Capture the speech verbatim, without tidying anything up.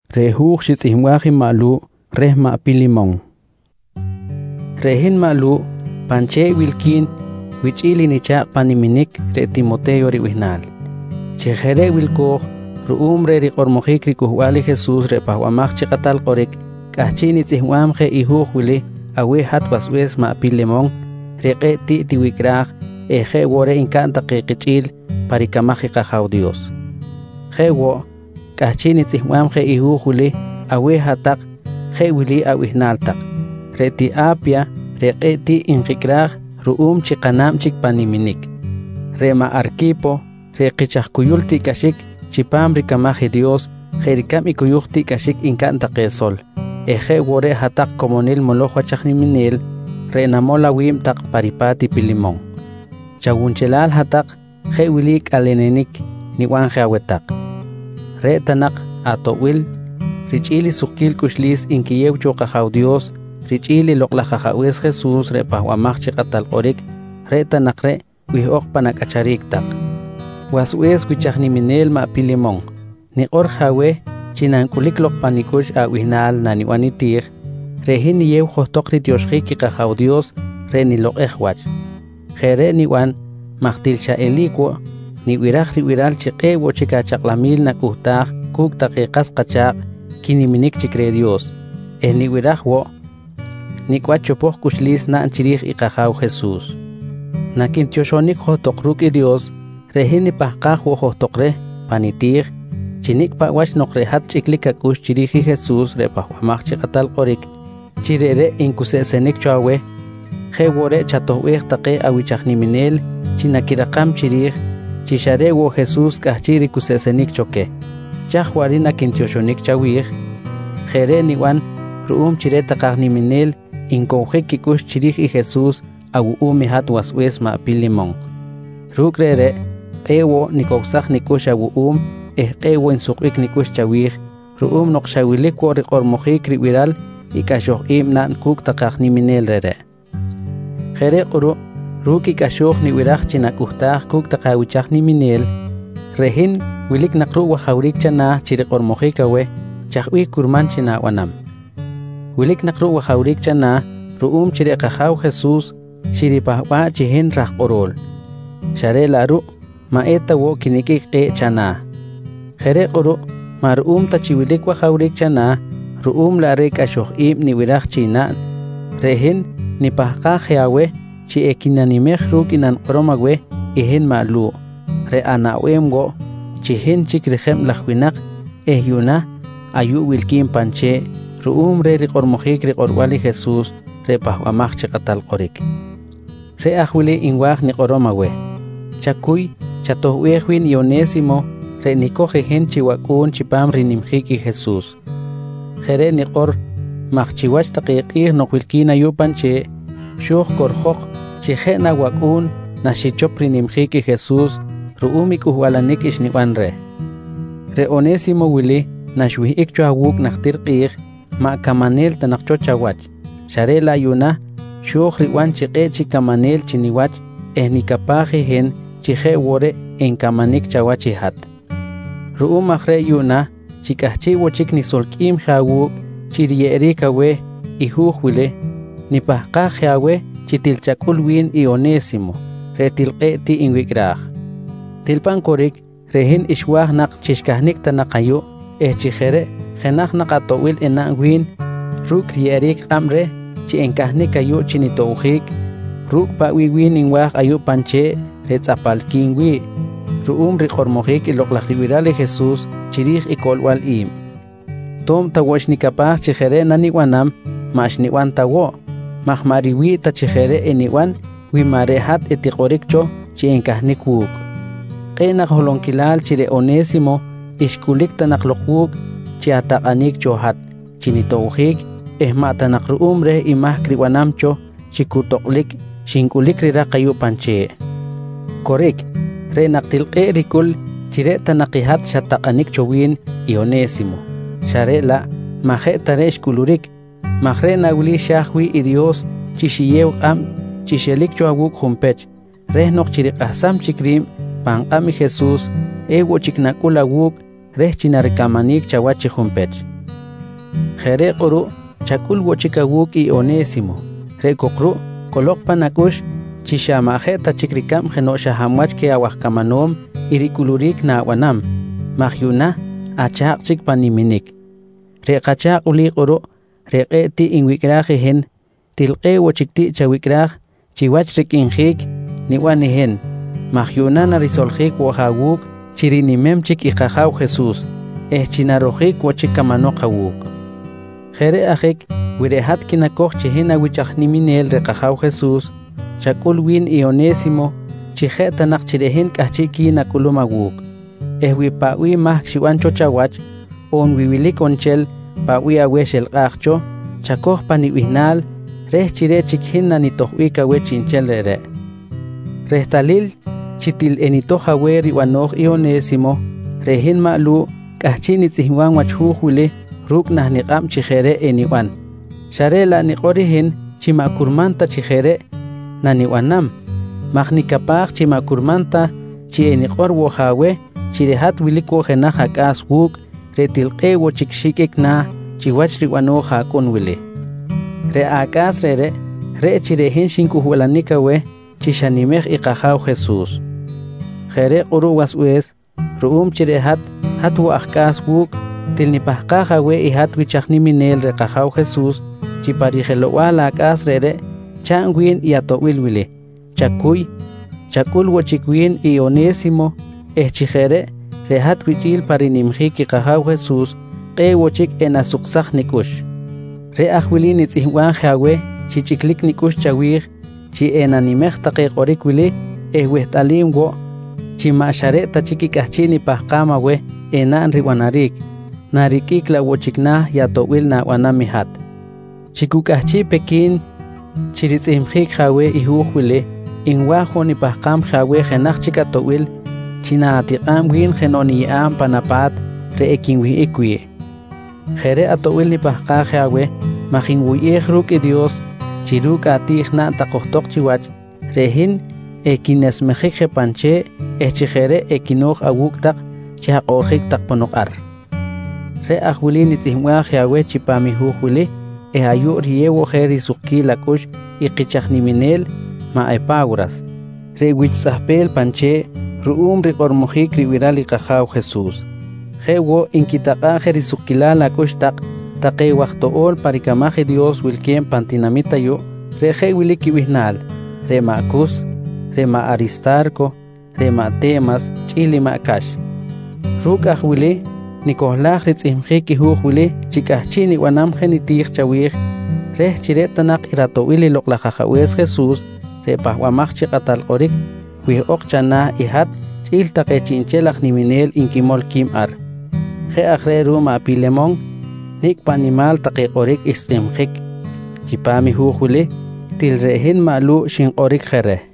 rehuj xitzihwaji malu reh ma pilimon. Rehin malu panche wilkin wichili nicha paniminik re Timoteo riwihnal. Chejere wilko ruum re riqormojik rikuhwali Jesús re pahwamaj chiqatal qorik kahchini tzihwam je ihuj wili awe hat waswes ma pilimon reqe ti tiwikraj eje wore inkanta qiqichil parikamaji qajaw Dios. Jewo kahchini tzihwam je ihuj wili awe hatak je wili awihnaltak. Reti apia reqe ti inqikraj ruum chiqanam chik paniminik. Rema arkipo reqichajkuyul ti kashik chipam rikamaji Dios jerikam ikuyuj ti kashik inkanta qesol. Eje wore hatak komonil molojwa chajniminil renamola wim tak paripati pilimon. Chawunchelal hatak je wilik alenenik niwan jawetak. Re tanak atowil richili sukil kushlis inkiyew choqajaw Dios richili loqlajajawes Jesús re pahwamaj chiqatal qorik re tanak re wihok panakacharik tak. Waswes wichajniminel ma pilimon ni qor jawe chinankulik lokpanikush a wihnal naniwanitir rehin niyew jotok ritioshiki qajaw Dios re ni loqejwach. Jere niwan majtilcha elikwo ni wiraj riwiral chiqewo chikachaqlamil nakuhtaj kuk taqiqas qachaq kiniminik chikre Dios. Eh ni wiraj wo ni kwachopoj kushlis na anchirij iqajaw Jesús. Nakin tioshonik jotok ruki Dios rehin ni pahqaj wo jotok re panitir chinik pa wash nokrehat chiklika kush chiriji Jesús re pahwamaj chiqatal qorik chirere inkusesenik chawe jewore chatohwej taqe awichajniminel chinakirakam chirij chishare wo Jesús kahchiri kusesenik choke chajwarina kintioshonik chawij jere niwan ruum chire taqajniminel inkojik kikush chirij i Jesús awu umi hat waswes ma pilimon rukrere ewo nikoksaj nikush awu um eh qewo insuqik nikush chawij ruum noqshawilik wo riqormojik riwiral ikashoj im nan kuk taqajniminel rere. Jere quru ruki kashoj niwiraj chinakuhtaj kuk taqawichajniminel rehin wilik naqru wajawrik chana chiriqormojik awe chajwi kurman chinawanam. Wilik naqru wajawrik chana ruum chiriqajaw Jesús shiripahwa chihin raj qorol. Share laru maeta wo kinikik qe chana. Jere quru ma ruum tachiwilik wajawrik chana ruum lare kashoj im niwiraj chinan rehin nipahqaj yawe chi ekinanimej rukinan qoromawe ihin malu re anawemgo chihin chikrijem lajwinak ehyuna ayu wilkin panche ruum re riqormojik riqorwali Jesús re pahwamaj chiqatal qorik. Re ajwili inwaj niqoromawe chakuy chatohwejwin Onésimo re nikojejen chiwakun chipam rinimjiki Jesús. Jere niqor majchiwach taqiqij noqwilkin ayu panche xuj korjok chijena wakun nashichop rinimjiki Jesús ruum ikuhwalanik ixniwan re. Re Onésimo wili nashwihik chuawuk najtirqij ma kamanel tanaqcho chawach. Share la yuna xuj riwan chiqe chikamanel chiniwach eh nikapaji hen chije wore en kamanik chawachi hat. Ruum ajre yuna chikahchiwo chik nisolkim jawuk chirierik awe ihuj wile nipahqaj awe chitilchakul win i Onésimo retilqe ti inwikraj. Tilpan korik rehin ishwaj naq chishkahnik tanaqayu eh chijere jenaj naqatowil ena win ruk rierik qamre chi enkahnik ayu chinitowjik ruk pa wi win inwaj ayu panche retzapalkin wi ruum riqormojik iloqlajriwirali Jesús chirij ikolwal im. Tom tawosh nikapaj chijere naniwanam mashniwan tawo majmariwi ta chijere eniwan wimarehat etiqorikcho chi enkahnik wuk. Qenaq holonkilal chire Onésimo ishkulik tanaqloqwuk chi ataqanik chohat chinitowjik ehma tanaq ruum re imaj kriwanamcho chikutoqlik shinkulik riraqayu panche. Korik re naqtilqe rikul chire tanaqihat shataqanik chowin i Onésimo. Share la maje tare shkulurik majre nawli shahwi i Dios chishiyew am chishelik choawuk jumpech reh noq chiriqasam chikrim panqami Jesús ewo chiknakula wuk reh chinarikamanik chawachi jumpech. Jere quru chakul wochikawuk i Onésimo. Re kokru kolok panakush chishamaje tachikrikam jeno shahamwach ke awahkamanom irikulurik na wanam. Magyuna achaq chik paniminik. Re qachaq uli quru re qeti inwikraje hen tilqe wochikti chawikraj chiwach rikinjik niwanihen. Magyuna narisoljik wahawuk chirinimem chik iqajaw Jesús. Eh chinarojik wochikamano qawuk. Jere ajik wirehat kinakoj chihina wichajniminel reqajaw Jesús. Chakul win i Onésimo chijetanak chirehin kachiki nakulumawuk. Eh wipawi mah xiwancho chawach on wiwilik onchel pawi aweshel qaqcho chakoj paniwihnal reh chire chikhin nanitohwika we chinchel rere. Rehtalil chitil enitoj awe riwanoj i Onésimo rehin ma'lu kachini tzihwan wachhuhwile ruk nah niqam chijere eniwan. Sharela niqorihin chimakurmanta chijere naniwanam. Magnikapaj chimakurmanta chi eniqor wojawe chirehat wiliko jenaj akas wuk retilqe wochikshikik na chiwach riwanoj hakun wile. Re akas rere re chirehin shinkuhwelanikawe chishanimej iqajaw Jesús. Jere quru waswes ruum chirehat hat wa'ajkas wuk tilnipajqaja we ihat wichajniminel reqajaw Jesús chiparijelowa la akas rere chan win i atowilwile chakuy chakul wochikwin i Onésimo eh chijere rehat wichil parinimjik iqajaw Jesús qe wochik enasuqsaj nikush. Re ajwili nitzihwan jawe chichiklik nikush chawij chi enanimej taqeqorik wili eh wehtalim wo chimashare tachikikajchini pajqama we enan riwanarik narikik la wochikna yatowil na wanamihat. Chikukajchi pekin chiritzimjik jawe ihuhwile inwajo ni pajqam jawe jenaj chikatowil chinatiqam win genoniam panapat re ekinwi ikwie. Jere atowil ni pajqa jawe majinwuyej ruk i Dios chiruk atij na taqojtok chiwach rehin ekinesmejik jepanche echijere ekinoj awuk tak chihaqorjik takponoqar. Re ajwili nitzihwa jawe chipamihuhwili e ayu riewo jeri suki lakush iqichajniminel ma epauras. Re wichsahpel panche ruum riqormojik riwiral iqajaw Jesús. Jewo inkitaqa jeri sukila lakush tak taqe waqtool parikamaje Dios wilkiem pantinamita yo re jewili kiwihnal re Macus re ma Aristarco re ma Temas chili ma Cash. Ruk ajwili Nikolaj ritzimjik ihuhwili chikajchini wanam genitij chawij re chiretanak iratowili loqlajajawes Jesús re pahwamaj chiqatalqorik wih oqchana ihat chil taqe chinchelaj niminel inkimol kim ar. Je ajre ruma Pilemón nik panimal taqe qorik itzimjik chipami huhwili tilrehin malu shin qorik jere.